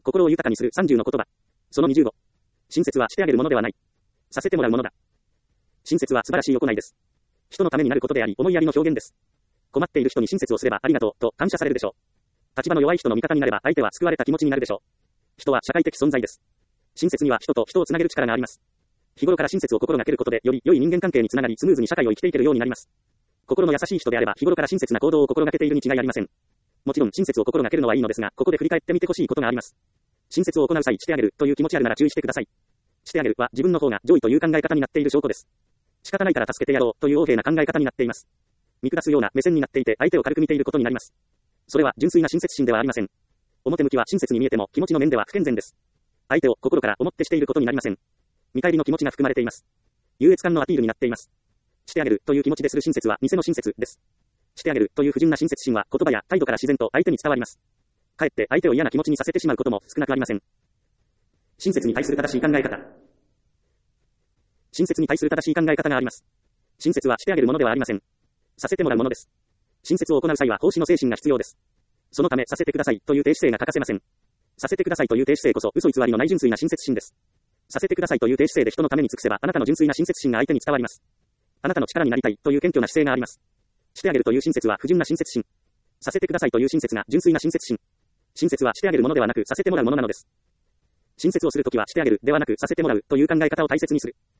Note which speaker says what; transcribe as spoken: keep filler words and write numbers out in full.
Speaker 1: 心を豊かにするさんじゅうの言葉。そのにじゅうご。親切はしてあげるものではない。させてもらうものだ。親切は素晴らしい行いです。人のためになることであり、思いやりの表現です。困っている人に親切をすればありがとうと感謝されるでしょう。立場の弱い人の味方になれば相手は救われた気持ちになるでしょう。人は社会的存在です。親切には人と人をつなげる力があります。日頃から親切を心がけることでより良い人間関係につながりスムーズに社会を生きていけるようになります。心の優しい人であれば日頃から親切な行動を心がけているに違いありません。もちろん親切を心がけるのはいいのですが、ここで振り返ってみてほしいことがあります。親切を行う際、してあげるという気持ちあるなら注意してください。してあげるは自分の方が上位という考え方になっている証拠です。仕方ないから助けてやろうという横柄な考え方になっています。見下すような目線になっていて相手を軽く見ていることになります。それは純粋な親切心ではありません。表向きは親切に見えても気持ちの面では不健全です。相手を心から思ってしていることになりません。見返りの気持ちが含まれています。優越感のアピールになっています。してあげるという気持ちでする親切は偽の親切です。してあげるという不純な親切心は言葉や態度から自然と相手に伝わります。かえって相手を嫌な気持ちにさせてしまうことも少なくありません。親切に対する正しい考え方。親切に対する正しい考え方があります。親切はしてあげるものではありません。させてもらうものです。親切を行う際は奉仕の精神が必要です。そのためさせてくださいという低姿勢が欠かせません。させてくださいという低姿勢こそ嘘偽りのない純粋な親切心です。させてくださいという低姿勢で人のために尽くせばあなたの純粋な親切心が相手に伝わります。あなたの力になりたいという謙虚な姿勢があります。してあげるという親切は不純な親切心。させてくださいという親切が純粋な親切心。親切はしてあげるものではなくさせてもらうものなのです。親切をするときはしてあげるではなくさせてもらうという考え方を大切にする。